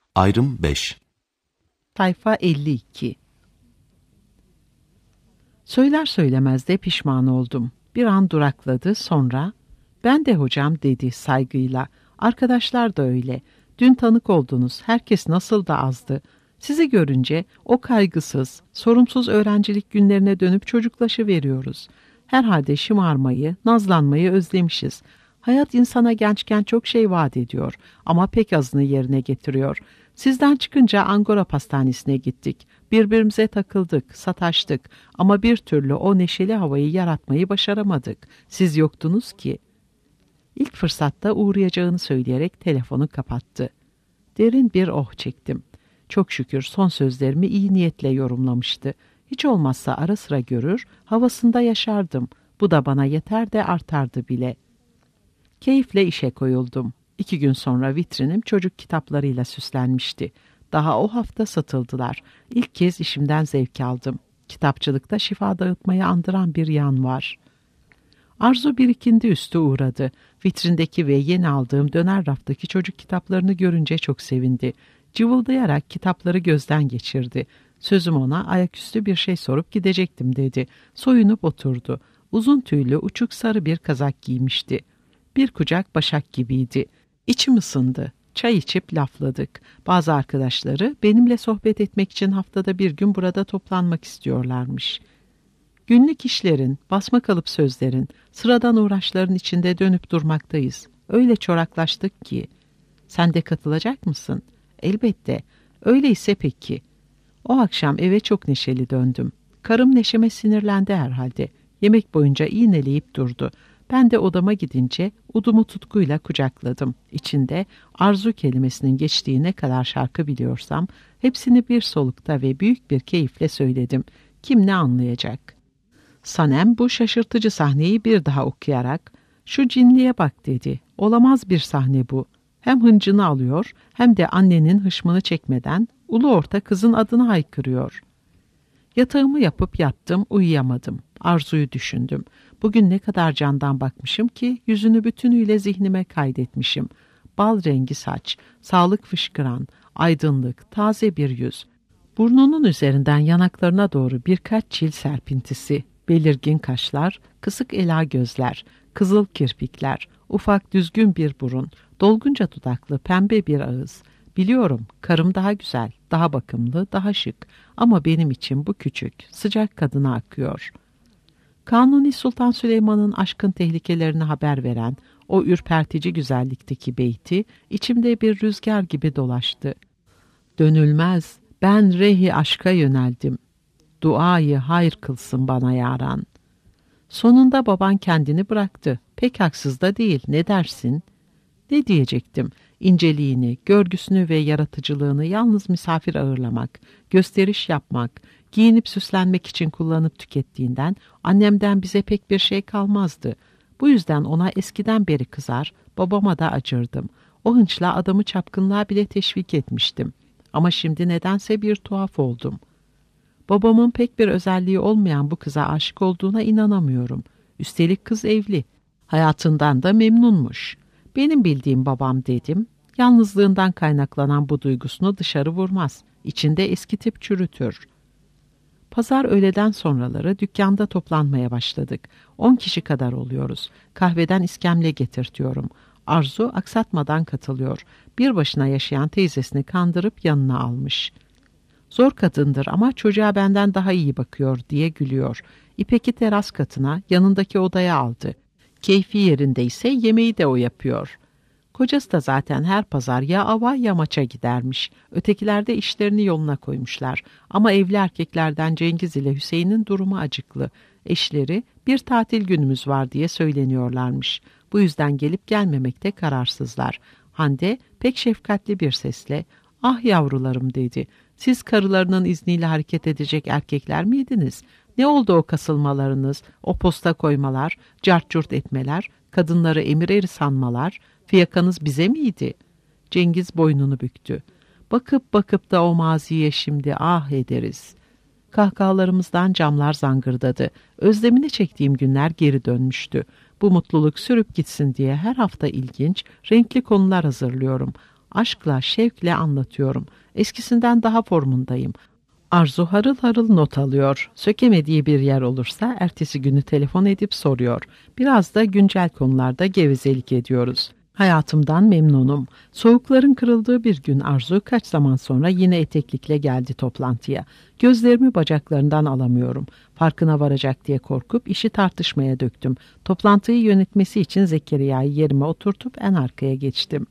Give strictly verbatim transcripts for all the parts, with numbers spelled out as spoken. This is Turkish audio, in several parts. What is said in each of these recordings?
Ayrım beş. Sayfa elli iki. Söyler söylemez de pişman oldum. Bir an durakladı, sonra "Ben de hocam" dedi saygıyla. "Arkadaşlar da öyle. Dün tanık oldunuz. Herkes nasıl da azdı. Sizi görünce o kaygısız, sorumsuz öğrencilik günlerine dönüp çocuklaşıveriyoruz. Herhalde şımarmayı, nazlanmayı özlemişiz. Hayat insana gençken çok şey vaat ediyor ama pek azını yerine getiriyor. Sizden çıkınca Angora Pastanesi'ne gittik. Birbirimize takıldık, sataştık ama bir türlü o neşeli havayı yaratmayı başaramadık. Siz yoktunuz ki." İlk fırsatta uğrayacağını söyleyerek telefonu kapattı. Derin bir oh çektim. Çok şükür son sözlerimi iyi niyetle yorumlamıştı. Hiç olmazsa ara sıra görür, havasında yaşardım. Bu da bana yeter de artardı bile. Keyifle işe koyuldum. İki gün sonra vitrinim çocuk kitaplarıyla süslenmişti. Daha o hafta satıldılar. İlk kez işimden zevk aldım. Kitapçılıkta şifa dağıtmayı andıran bir yan var. Arzu birikindi üstü uğradı. Vitrindeki ve yeni aldığım döner raftaki çocuk kitaplarını görünce çok sevindi. Cıvıldayarak kitapları gözden geçirdi. Sözüm ona ayaküstü bir şey sorup gidecektim dedi. Soyunup oturdu. Uzun tüylü uçuk sarı bir kazak giymişti. Bir kucak başak gibiydi. İçim ısındı. Çay içip lafladık. Bazı arkadaşları benimle sohbet etmek için haftada bir gün burada toplanmak istiyorlarmış. Günlük işlerin, basma kalıp sözlerin, sıradan uğraşların içinde dönüp durmaktayız. Öyle çoraklaştık ki. "Sen de katılacak mısın?" "Elbette. Öyleyse peki." O akşam eve çok neşeli döndüm. Karım neşeme sinirlendi herhalde. Yemek boyunca iğneleyip durdu. Ben de odama gidince udumu tutkuyla kucakladım. İçinde arzu kelimesinin geçtiği ne kadar şarkı biliyorsam hepsini bir solukta ve büyük bir keyifle söyledim. Kim ne anlayacak? Sanem bu şaşırtıcı sahneyi bir daha okuyarak "Şu cinliğe bak" dedi. "Olamaz bir sahne bu. Hem hıncını alıyor hem de annenin hışmını çekmeden ulu orta kızın adını haykırıyor." Yatağımı yapıp yattım, uyuyamadım. Arzu'yu düşündüm. Bugün ne kadar candan bakmışım ki yüzünü bütünüyle zihnime kaydetmişim. Bal rengi saç, sağlık fışkıran, aydınlık, taze bir yüz. Burnunun üzerinden yanaklarına doğru birkaç çil serpintisi, belirgin kaşlar, kısık ela gözler, kızıl kirpikler, ufak düzgün bir burun, dolgunca dudaklı pembe bir ağız. Biliyorum, karım daha güzel, daha bakımlı, daha şık ama benim için bu küçük, sıcak kadına akıyor. Kanuni Sultan Süleyman'ın aşkın tehlikelerini haber veren o ürpertici güzellikteki beyti içimde bir rüzgar gibi dolaştı. "Dönülmez, ben rehi aşka yöneldim. Duayı hayır kılsın bana yaran." Sonunda baban kendini bıraktı. Pek haksız da değil, ne dersin? Ne diyecektim? İnceliğini, görgüsünü ve yaratıcılığını yalnız misafir ağırlamak, gösteriş yapmak, giyinip süslenmek için kullanıp tükettiğinden annemden bize pek bir şey kalmazdı. Bu yüzden ona eskiden beri kızar, babama da acırdım. O hınçla adamı çapkınlığa bile teşvik etmiştim. Ama şimdi nedense bir tuhaf oldum. Babamın pek bir özelliği olmayan bu kıza aşık olduğuna inanamıyorum. Üstelik kız evli. Hayatından da memnunmuş. Benim bildiğim babam dedim. Yalnızlığından kaynaklanan bu duygusunu dışarı vurmaz. İçinde eskitip çürütür. Pazar öğleden sonraları dükkanda toplanmaya başladık. On kişi kadar oluyoruz. Kahveden iskemle getirtiyorum. Arzu aksatmadan katılıyor. Bir başına yaşayan teyzesini kandırıp yanına almış. "Zor kadındır ama çocuğa benden daha iyi bakıyor" diye gülüyor. İpek'i teras katına, yanındaki odaya aldı. Keyfi yerindeyse yemeği de o yapıyor. Kocası da zaten her pazar ya ava ya maça gidermiş. Ötekiler de işlerini yoluna koymuşlar. Ama evli erkeklerden Cengiz ile Hüseyin'in durumu acıklı. Eşleri bir tatil günümüz var diye söyleniyorlarmış. Bu yüzden gelip gelmemekte kararsızlar. Hande pek şefkatli bir sesle "Ah yavrularım" dedi. "Siz karılarının izniyle hareket edecek erkekler miydiniz? Ne oldu o kasılmalarınız, o posta koymalar, cart curt etmeler, kadınları emir eri sanmalar, fiyakanız bize miydi?" Cengiz boynunu büktü. "Bakıp bakıp da o maziye şimdi ah ederiz." Kahkahalarımızdan camlar zangırdadı. Özlemini çektiğim günler geri dönmüştü. Bu mutluluk sürüp gitsin diye her hafta ilginç, renkli konular hazırlıyorum. Aşkla, şevkle anlatıyorum. Eskisinden daha formundayım. Arzu harıl harıl not alıyor. Sökemediği bir yer olursa ertesi günü telefon edip soruyor. Biraz da güncel konularda gevezelik ediyoruz. Hayatımdan memnunum. Soğukların kırıldığı bir gün Arzu kaç zaman sonra yine eteklikle geldi toplantıya. Gözlerimi bacaklarından alamıyorum. Farkına varacak diye korkup işi tartışmaya döktüm. Toplantıyı yönetmesi için Zekeriya'yı yerime oturtup en arkaya geçtim.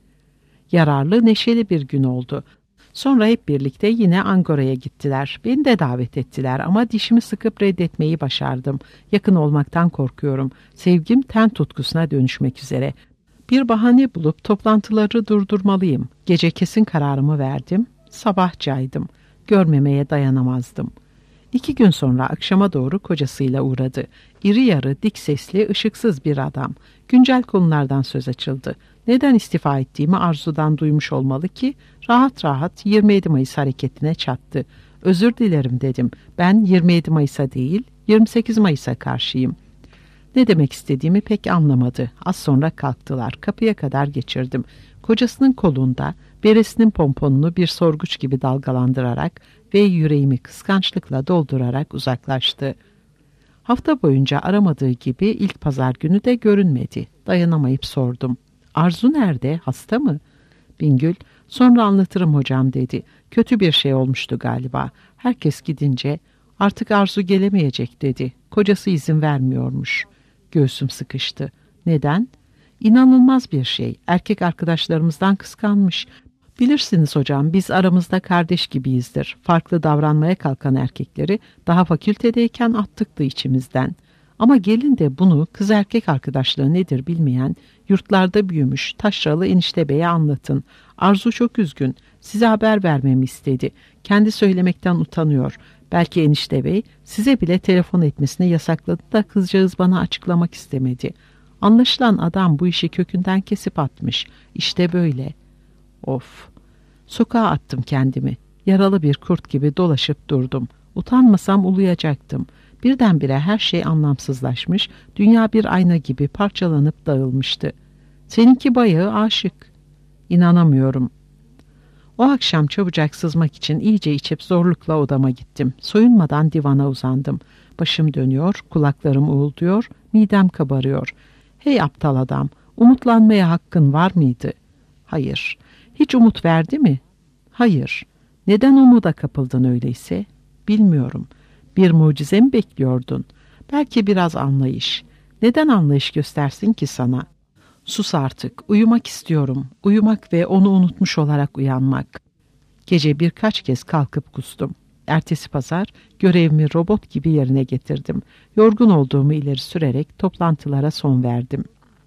Yararlı, neşeli bir gün oldu. Sonra hep birlikte yine Angora'ya gittiler. Beni de davet ettiler ama dişimi sıkıp reddetmeyi başardım. Yakın olmaktan korkuyorum. Sevgim ten tutkusuna dönüşmek üzere. Bir bahane bulup toplantıları durdurmalıyım. Gece kesin kararımı verdim. Sabah caydım. Görmemeye dayanamazdım. İki gün sonra akşama doğru kocasıyla uğradı. İri yarı, dik sesli, ışıksız bir adam. Güncel konulardan söz açıldı. Neden istifa ettiğimi Arzu'dan duymuş olmalı ki rahat rahat yirmi yedi Mayıs hareketine çattı. Özür dilerim dedim. Ben yirmi yedi Mayıs'a değil yirmi sekiz Mayıs'a karşıyım. Ne demek istediğimi pek anlamadı. Az sonra kalktılar. Kapıya kadar geçirdim. Kocasının kolunda beresinin pomponunu bir sorguç gibi dalgalandırarak ve yüreğimi kıskançlıkla doldurarak uzaklaştı. Hafta boyunca aramadığı gibi ilk pazar günü de görünmedi. Dayanamayıp sordum. Arzu nerede? Hasta mı? Bingül, sonra anlatırım hocam dedi. Kötü bir şey olmuştu galiba. Herkes gidince artık Arzu gelemeyecek dedi. Kocası izin vermiyormuş. Göğsüm sıkıştı. Neden? İnanılmaz bir şey. Erkek arkadaşlarımızdan kıskanmış. Bilirsiniz hocam, biz aramızda kardeş gibiyizdir. Farklı davranmaya kalkan erkekleri daha fakültedeyken attıktı içimizden. Ama gelin de bunu kız erkek arkadaşlığı nedir bilmeyen, yurtlarda büyümüş taşralı enişte beye anlatın. Arzu çok üzgün. Size haber vermemi istedi. Kendi söylemekten utanıyor. Belki enişte bey size bile telefon etmesini yasakladı da kızcağız bana açıklamak istemedi. Anlaşılan adam bu işi kökünden kesip atmış. İşte böyle. Of! Sokağa attım kendimi. Yaralı bir kurt gibi dolaşıp durdum. Utanmasam uluyacaktım. Birdenbire her şey anlamsızlaşmış, dünya bir ayna gibi parçalanıp dağılmıştı. Seninki bayağı aşık. İnanamıyorum. O akşam çabucak sızmak için iyice içip zorlukla odama gittim. Soyunmadan divana uzandım. Başım dönüyor, kulaklarım uğulduyor, midem kabarıyor. Hey aptal adam, umutlanmaya hakkın var mıydı? Hayır. Hiç umut verdi mi? Hayır. Neden umuda kapıldın öyleyse? Bilmiyorum. Bir mucize mi bekliyordun? Belki biraz anlayış. Neden anlayış göstersin ki sana? Sus artık. Uyumak istiyorum. Uyumak ve onu unutmuş olarak uyanmak. Gece birkaç kez kalkıp kustum. Ertesi pazar görevimi robot gibi yerine getirdim. Yorgun olduğumu ileri sürerek toplantılara son verdim.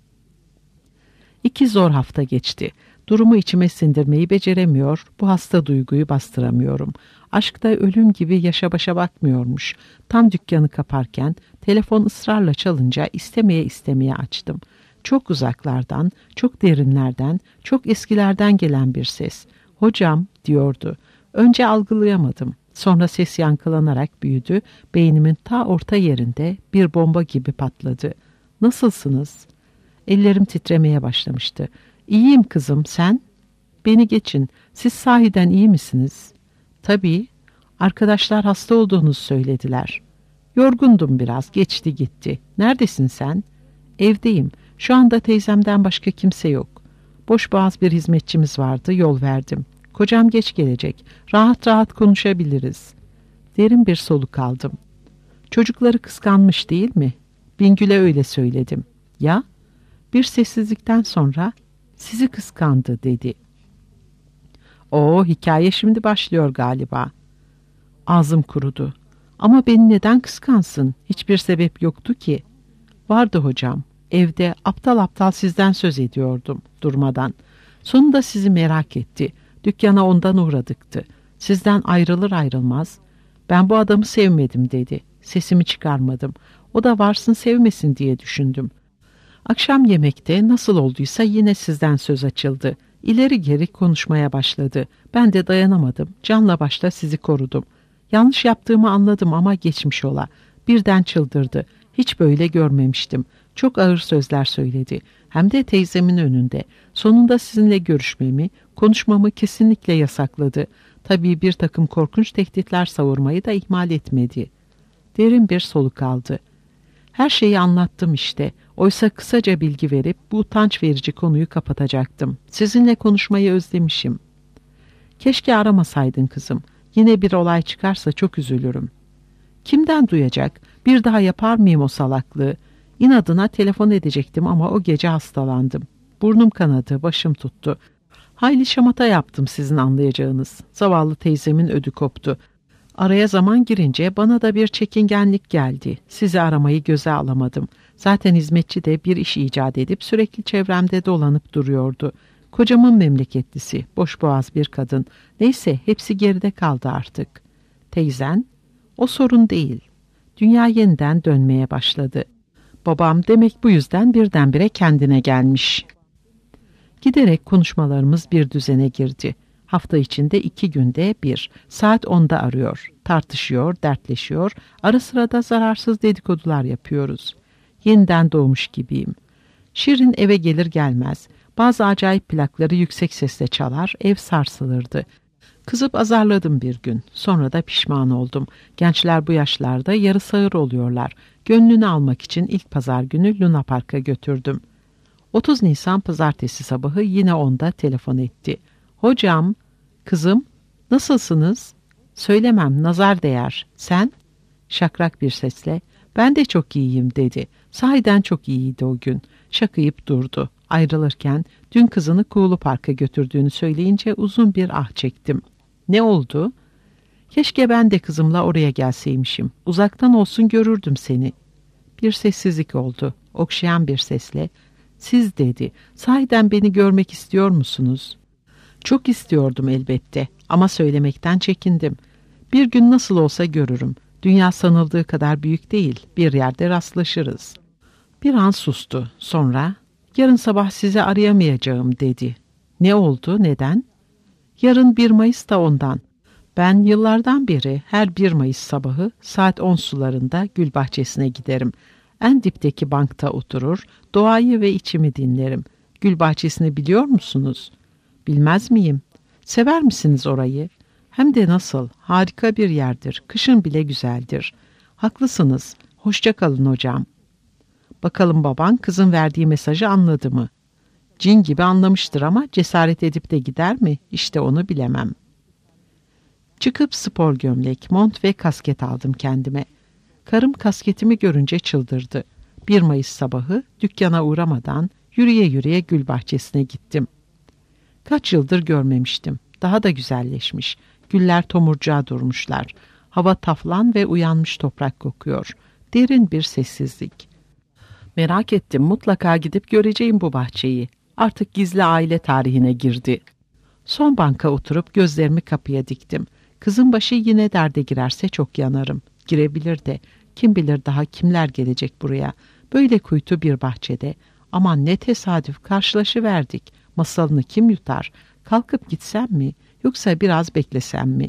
İki zor hafta geçti. Durumu içime sindirmeyi beceremiyor, bu hasta duyguyu bastıramıyorum. Aşkta ölüm gibi yaşa başa bakmıyormuş. Tam dükkanı kaparken telefon ısrarla çalınca istemeye istemeye açtım. Çok uzaklardan, çok derinlerden, çok eskilerden gelen bir ses. "Hocam," diyordu. Önce algılayamadım. Sonra ses yankılanarak büyüdü, beynimin ta orta yerinde bir bomba gibi patladı. "Nasılsınız?" Ellerim titremeye başlamıştı. "İyiyim kızım, sen?" "Beni geçin. Siz sahiden iyi misiniz?" "Tabii. Arkadaşlar hasta olduğunuzu söylediler." "Yorgundum biraz. Geçti gitti. Neredesin sen?" "Evdeyim. Şu anda teyzemden başka kimse yok. Boşboğaz bir hizmetçimiz vardı. Yol verdim. Kocam geç gelecek. Rahat rahat konuşabiliriz." Derin bir soluk aldım. "Çocukları kıskanmış değil mi?" Bingül'e öyle söyledim. "Ya?" Bir sessizlikten sonra "Sizi kıskandı," dedi. "Oo, hikaye şimdi başlıyor galiba." Ağzım kurudu. "Ama beni neden kıskansın? Hiçbir sebep yoktu ki." "Vardı hocam. Evde aptal aptal sizden söz ediyordum durmadan. Sonunda sizi merak etti. Dükkana ondan uğradıktı. Sizden ayrılır ayrılmaz, 'Ben bu adamı sevmedim,' dedi. Sesimi çıkarmadım. O da varsın sevmesin diye düşündüm. Akşam yemekte nasıl olduysa yine sizden söz açıldı. İleri geri konuşmaya başladı. Ben de dayanamadım. Canla başla sizi korudum. Yanlış yaptığımı anladım ama geçmiş ola. Birden çıldırdı. Hiç böyle görmemiştim. Çok ağır sözler söyledi. Hem de teyzemin önünde. Sonunda sizinle görüşmemi, Konuşmamı kesinlikle yasakladı. Tabii bir takım korkunç tehditler savurmayı da ihmal etmedi. Derin bir soluk aldı. Her şeyi anlattım işte. Oysa kısaca bilgi verip bu utanç verici konuyu kapatacaktım. Sizinle konuşmayı özlemişim. Keşke aramasaydın kızım. Yine bir olay çıkarsa çok üzülürüm. Kimden duyacak? Bir daha yapar mıyım o salaklığı? İnadına telefon edecektim ama o gece hastalandım. Burnum kanadı, başım tuttu. Hayli şamata yaptım sizin anlayacağınız. Zavallı teyzemin ödü koptu. Araya zaman girince bana da bir çekingenlik geldi. Sizi aramayı göze alamadım. Zaten hizmetçi de bir iş icat edip sürekli çevremde dolanıp duruyordu. Kocamın memleketlisi, boşboğaz bir kadın. Neyse hepsi geride kaldı artık. Teyzen? O sorun değil. Dünya yeniden dönmeye başladı. Babam demek bu yüzden birdenbire kendine gelmiş. Giderek konuşmalarımız bir düzene girdi. Hafta içinde iki günde bir, saat onda arıyor, tartışıyor, dertleşiyor, ara sıra da zararsız dedikodular yapıyoruz. Yeniden doğmuş gibiyim. Şirin eve gelir gelmez, bazı acayip plakları yüksek sesle çalar, ev sarsılırdı. Kızıp azarladım bir gün, sonra da pişman oldum. Gençler bu yaşlarda yarı sağır oluyorlar. Gönlünü almak için ilk pazar günü Luna Park'a götürdüm. otuz Nisan pazartesi sabahı yine onda telefon etti. Hocam, kızım, nasılsınız? Söylemem, nazar değer. Sen? Şakrak bir sesle, ben de çok iyiyim dedi. Sahiden çok iyiydi o gün. Şakayıp durdu. Ayrılırken dün kızını Kuğulu Park'a götürdüğünü söyleyince uzun bir ah çektim. Ne oldu? Keşke ben de kızımla oraya gelseymişim. Uzaktan olsun görürdüm seni. Bir sessizlik oldu. Okşayan bir sesle, siz dedi, sahiden beni görmek istiyor musunuz? Çok istiyordum elbette ama söylemekten çekindim. Bir gün nasıl olsa görürüm. Dünya sanıldığı kadar büyük değil, bir yerde rastlaşırız. Bir an sustu. Sonra, yarın sabah sizi arayamayacağım dedi. Ne oldu, neden? Yarın bir Mayıs da ondan. Ben yıllardan beri her bir Mayıs sabahı saat on sularında gül bahçesine giderim. En dipteki bankta oturur, doğayı ve içimi dinlerim. Gül bahçesini biliyor musunuz? Bilmez miyim? Sever misiniz orayı? Hem de nasıl, harika bir yerdir, kışın bile güzeldir. Haklısınız, hoşça kalın hocam. Bakalım baban kızın verdiği mesajı anladı mı? Cin gibi anlamıştır ama cesaret edip de gider mi? İşte onu bilemem. Çıkıp spor gömlek, mont ve kasket aldım kendime. Karım kasketimi görünce çıldırdı. bir Mayıs sabahı dükkana uğramadan yürüye yürüye gül bahçesine gittim. Kaç yıldır görmemiştim. Daha da güzelleşmiş. Güller tomurcuğa durmuşlar. Hava taflan ve uyanmış toprak kokuyor. Derin bir sessizlik. Merak ettim, mutlaka gidip göreceğim bu bahçeyi. Artık gizli aile tarihine girdi. Son banka oturup gözlerimi kapıya diktim. Kızın başı yine derde girerse çok yanarım. Girebilir de. Kim bilir daha kimler gelecek buraya. Böyle kuytu bir bahçede. Aman ne tesadüf, karşılaşıverdik. Masalını kim yutar? Kalkıp gitsem mi? Yoksa biraz beklesem mi?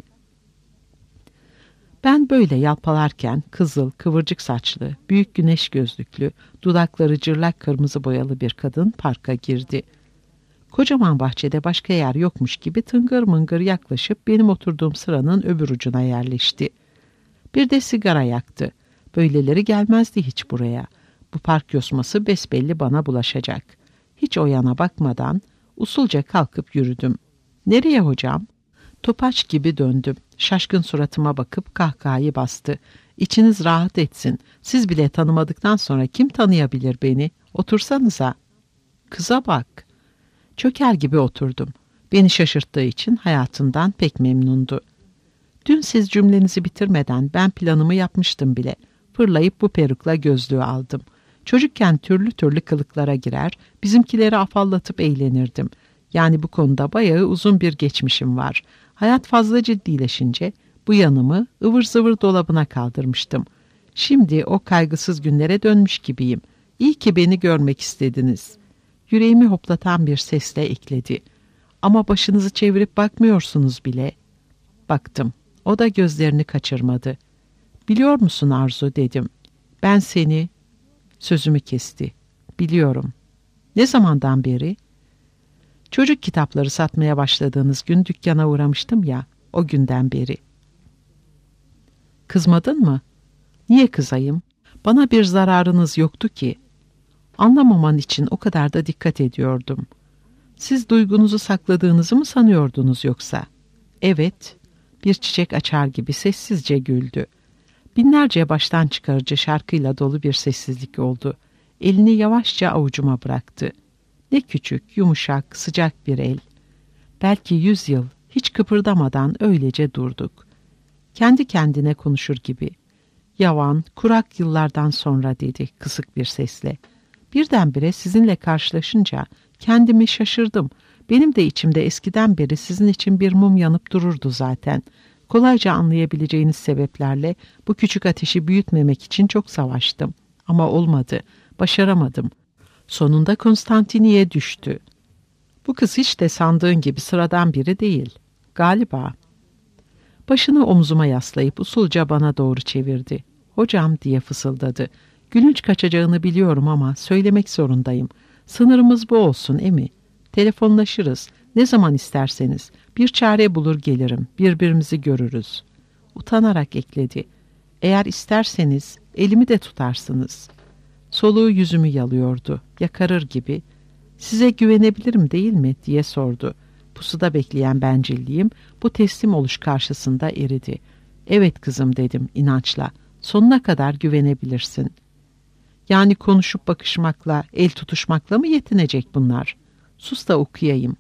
Ben böyle yalpalarken kızıl, kıvırcık saçlı, büyük güneş gözlüklü, dudakları cırlak kırmızı boyalı bir kadın parka girdi. Kocaman bahçede başka yer yokmuş gibi tıngır mıngır yaklaşıp benim oturduğum sıranın öbür ucuna yerleşti. Bir de sigara yaktı. Böyleleri gelmezdi hiç buraya. Bu park yosması besbelli bana bulaşacak. Hiç o yana bakmadan usulca kalkıp yürüdüm. Nereye hocam? Topaç gibi döndüm. Şaşkın suratıma bakıp kahkahayı bastı. İçiniz rahat etsin. Siz bile tanımadıktan sonra kim tanıyabilir beni? Otursanıza. Kıza bak. Çöker gibi oturdum. Beni şaşırttığı için hayatından pek memnundu. Dün siz cümlenizi bitirmeden ben planımı yapmıştım bile. Fırlayıp bu perukla gözlüğü aldım. Çocukken türlü türlü kılıklara girer, bizimkileri afallatıp eğlenirdim. Yani bu konuda bayağı uzun bir geçmişim var. Hayat fazla ciddileşince bu yanımı ıvır zıvır dolabına kaldırmıştım. Şimdi o kaygısız günlere dönmüş gibiyim. İyi ki beni görmek istediniz. Yüreğimi hoplatan bir sesle ekledi. Ama başınızı çevirip bakmıyorsunuz bile. Baktım. O da gözlerini kaçırmadı. Biliyor musun Arzu dedim. Ben seni... Sözümü kesti. Biliyorum. Ne zamandan beri? Çocuk kitapları satmaya başladığınız gün dükkana uğramıştım ya, o günden beri. Kızmadın mı? Niye kızayım? Bana bir zararınız yoktu ki. Anlamaman için o kadar da dikkat ediyordum. Siz duygunuzu sakladığınızı mı sanıyordunuz yoksa? Evet, bir çiçek açar gibi sessizce güldü. Binlerce baştan çıkarıcı şarkıyla dolu bir sessizlik oldu. Elini yavaşça avucuma bıraktı. Ne küçük, yumuşak, sıcak bir el. Belki yüz yıl hiç kıpırdamadan öylece durduk. Kendi kendine konuşur gibi. Yavan, kurak yıllardan sonra dedi kısık bir sesle. Birdenbire sizinle karşılaşınca kendimi şaşırdım. Benim de içimde eskiden beri sizin için bir mum yanıp dururdu zaten. Kolayca anlayabileceğiniz sebeplerle bu küçük ateşi büyütmemek için çok savaştım. Ama olmadı, başaramadım. Sonunda Konstantiniye düştü. Bu kız hiç de sandığın gibi sıradan biri değil. Galiba. Başını omzuma yaslayıp usulca bana doğru çevirdi. Hocam diye fısıldadı. Gülünç kaçacağını biliyorum ama söylemek zorundayım. Sınırımız bu olsun emi. Telefonlaşırız. Ne zaman isterseniz. Bir çare bulur gelirim. Birbirimizi görürüz. Utanarak ekledi. Eğer isterseniz elimi de tutarsınız. Soluğu yüzümü yalıyordu. Yakarır gibi. Size güvenebilirim değil mi diye sordu. Pusuda bekleyen bencilliğim bu teslim oluş karşısında eridi. Evet kızım dedim inançla. Sonuna kadar güvenebilirsin. Yani konuşup bakışmakla, el tutuşmakla mı yetinecek bunlar? Sus da okuyayım.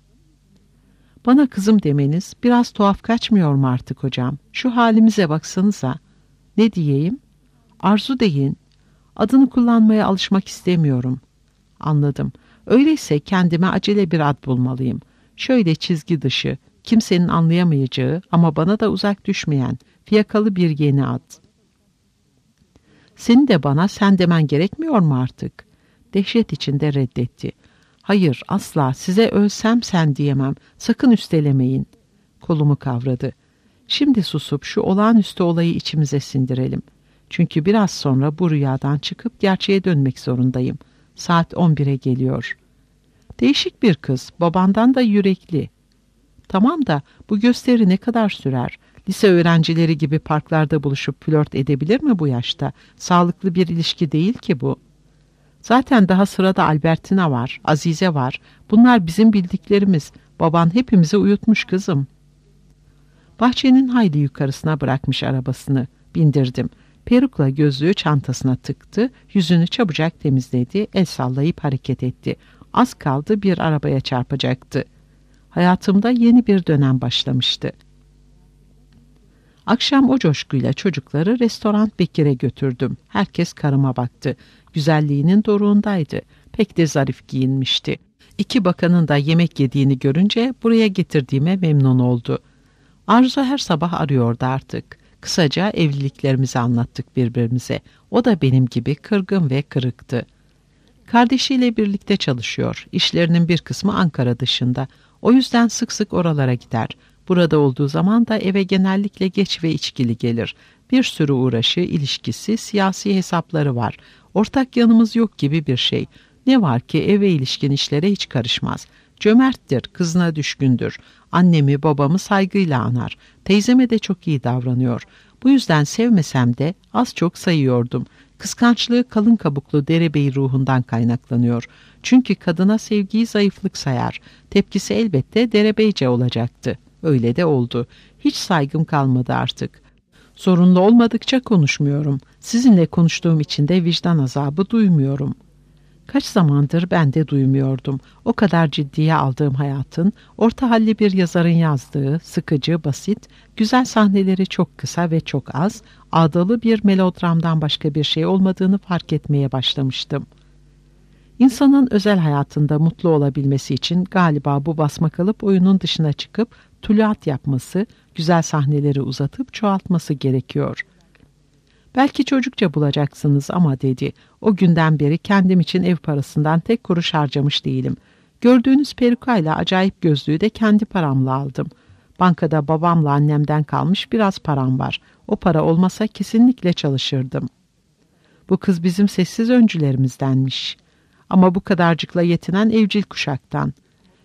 Bana kızım demeniz biraz tuhaf kaçmıyor mu artık hocam? Şu halimize baksanıza. Ne diyeyim? Arzu deyin. Adını kullanmaya alışmak istemiyorum. Anladım. Öyleyse kendime acele bir ad bulmalıyım. Şöyle çizgi dışı, kimsenin anlayamayacağı ama bana da uzak düşmeyen, fiyakalı bir yeni ad. Seni de bana sen demen gerekmiyor mu artık? Dehşet içinde reddetti. Hayır, asla size ölsem sen diyemem. Sakın üstelemeyin. Kolumu kavradı. Şimdi susup şu olağanüstü olayı içimize sindirelim. Çünkü biraz sonra bu rüyadan çıkıp gerçeğe dönmek zorundayım. Saat on bire geliyor. Değişik bir kız, babandan da yürekli. Tamam da bu gösteri ne kadar sürer? Lise öğrencileri gibi parklarda buluşup flört edebilir mi bu yaşta? Sağlıklı bir ilişki değil ki bu. Zaten daha sırada Albertina var, Azize var. Bunlar bizim bildiklerimiz. Baban hepimizi uyutmuş kızım. Bahçenin hayli yukarısına bırakmış arabasını. Bindirdim. Perukla gözlüğü çantasına tıktı. Yüzünü çabucak temizledi. El sallayıp hareket etti. Az kaldı bir arabaya çarpacaktı. Hayatımda yeni bir dönem başlamıştı. Akşam o coşkuyla çocukları restoran Bekir'e götürdüm. Herkes karıma baktı. Güzelliğinin doruğundaydı. Pek de zarif giyinmişti. İki bakanın da yemek yediğini görünce buraya getirdiğime memnun oldu. Arzu her sabah arıyordu artık. Kısaca evliliklerimizi anlattık birbirimize. O da benim gibi kırgın ve kırıktı. Kardeşiyle birlikte çalışıyor. İşlerinin bir kısmı Ankara dışında. O yüzden sık sık oralara gider. Burada olduğu zaman da eve genellikle geç ve içkili gelir. Bir sürü uğraşı, ilişkisi, siyasi hesapları var. Ortak yanımız yok gibi bir şey. Ne var ki eve ilişkin işlere hiç karışmaz. Cömerttir, kızına düşkündür. Annemi, babamı saygıyla anar. Teyzeme de çok iyi davranıyor. Bu yüzden sevmesem de az çok sayıyordum. Kıskançlığı kalın kabuklu derebey ruhundan kaynaklanıyor. Çünkü kadına sevgiyi zayıflık sayar. Tepkisi elbette derebeyce olacaktı. Öyle de oldu. Hiç saygım kalmadı artık. Zorunlu olmadıkça konuşmuyorum. Sizinle konuştuğum için de vicdan azabı duymuyorum. Kaç zamandır ben de duymuyordum. O kadar ciddiye aldığım hayatın, orta halli bir yazarın yazdığı, sıkıcı, basit, güzel sahneleri çok kısa ve çok az, ağdalı bir melodramdan başka bir şey olmadığını fark etmeye başlamıştım. İnsanın özel hayatında mutlu olabilmesi için galiba bu basmakalıp oyunun dışına çıkıp tuluat yapması, güzel sahneleri uzatıp çoğaltması gerekiyor. Belki çocukça bulacaksınız ama dedi. O günden beri kendim için ev parasından tek kuruş harcamış değilim. Gördüğünüz perukayla acayip gözlüğü de kendi paramla aldım. Bankada babamla annemden kalmış biraz param var. O para olmasa kesinlikle çalışırdım. Bu kız bizim sessiz öncülerimizdenmiş. Ama bu kadarcıkla yetinen evcil kuşaktan.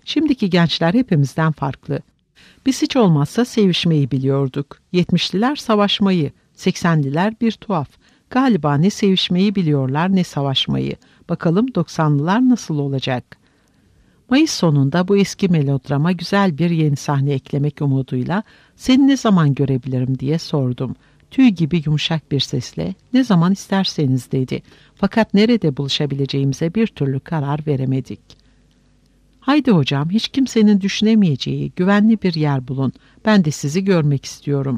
Şimdiki gençler hepimizden farklı. Biz hiç olmazsa sevişmeyi biliyorduk. Yetmişliler savaşmayı, seksenliler bir tuhaf. Galiba ne sevişmeyi biliyorlar ne savaşmayı. Bakalım doksanlılar nasıl olacak? Mayıs sonunda bu eski melodrama güzel bir yeni sahne eklemek umuduyla "Seni ne zaman görebilirim?" diye sordum. Tüy gibi yumuşak bir sesle "Ne zaman isterseniz" dedi. Fakat nerede buluşabileceğimize bir türlü karar veremedik. "Haydi hocam, hiç kimsenin düşünemeyeceği güvenli bir yer bulun. Ben de sizi görmek istiyorum."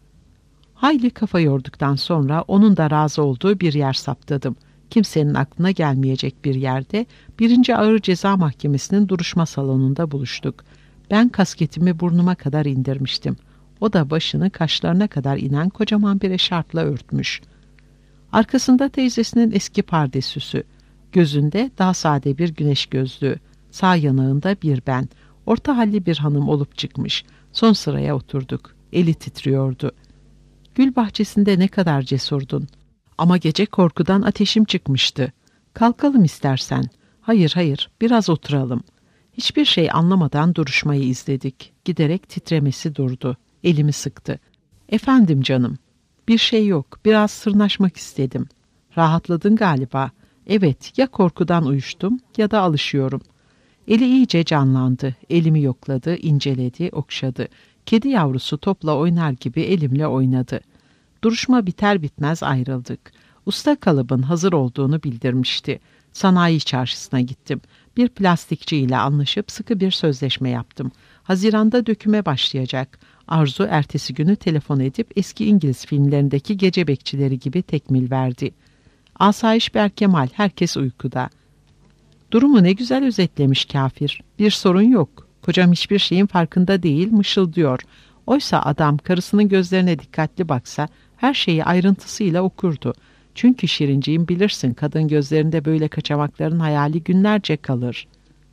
Hayli kafa yorduktan sonra onun da razı olduğu bir yer saptadım. Kimsenin aklına gelmeyecek bir yerde birinci Ağır Ceza Mahkemesi'nin duruşma salonunda buluştuk. Ben kasketimi burnuma kadar indirmiştim. O da başını kaşlarına kadar inen kocaman bir eşarpla örtmüş. Arkasında teyzesinin eski pardesüsü, gözünde daha sade bir güneş gözlüğü, sağ yanağında bir ben, orta halli bir hanım olup çıkmış. Son sıraya oturduk. Eli titriyordu. "Gül bahçesinde ne kadar cesurdun. Ama gece korkudan ateşim çıkmıştı. Kalkalım istersen." "Hayır hayır, biraz oturalım." Hiçbir şey anlamadan duruşmayı izledik. Giderek titremesi durdu. Elimi sıktı. "Efendim canım." "Bir şey yok, biraz sırnaşmak istedim." "Rahatladın galiba." "Evet, ya korkudan uyuştum ya da alışıyorum." Eli iyice canlandı. Elimi yokladı, inceledi, okşadı. Kedi yavrusu topla oynar gibi elimle oynadı. Duruşma biter bitmez ayrıldık. Usta kalıbın hazır olduğunu bildirmişti. Sanayi çarşısına gittim. Bir plastikçi ile anlaşıp sıkı bir sözleşme yaptım. Haziranda döküme başlayacak. Arzu ertesi günü telefon edip eski İngiliz filmlerindeki gece bekçileri gibi tekmil verdi. Asayiş Berkemal, herkes uykuda. Durumu ne güzel özetlemiş kafir. Bir sorun yok. Kocam hiçbir şeyin farkında değil, mışıldıyor. Oysa adam karısının gözlerine dikkatli baksa her şeyi ayrıntısıyla okurdu. Çünkü Şirinciğim, bilirsin, kadın gözlerinde böyle kaçamakların hayali günlerce kalır.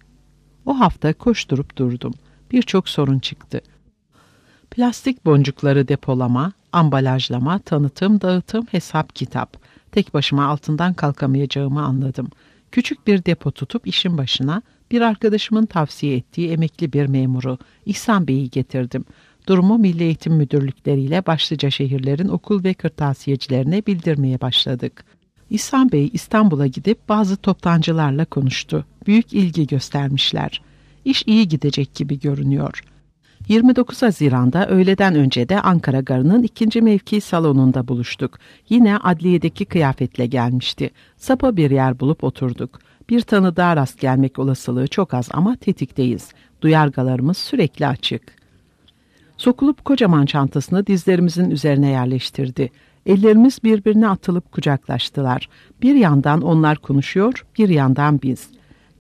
O hafta koşturup durdum. Birçok sorun çıktı. Plastik boncukları depolama, ambalajlama, tanıtım, dağıtım, hesap, kitap. Tek başıma altından kalkamayacağımı anladım. Küçük bir depo tutup işin başına bir arkadaşımın tavsiye ettiği emekli bir memuru İhsan Bey'i getirdim. Durumu Milli Eğitim Müdürlükleriyle başlıca şehirlerin okul ve kırtasiyecilerine bildirmeye başladık. İhsan Bey İstanbul'a gidip bazı toptancılarla konuştu. Büyük ilgi göstermişler. İş iyi gidecek gibi görünüyor. yirmi dokuz Haziran'da öğleden önce de Ankara Garı'nın ikinci mevki salonunda buluştuk. Yine adliyedeki kıyafetle gelmişti. Sapa bir yer bulup oturduk. Bir tanıdığa rast gelmek olasılığı çok az ama tetikteyiz. Duyargalarımız sürekli açık. Sokulup kocaman çantasını dizlerimizin üzerine yerleştirdi. Ellerimiz birbirine atılıp kucaklaştılar. Bir yandan onlar konuşuyor, bir yandan biz.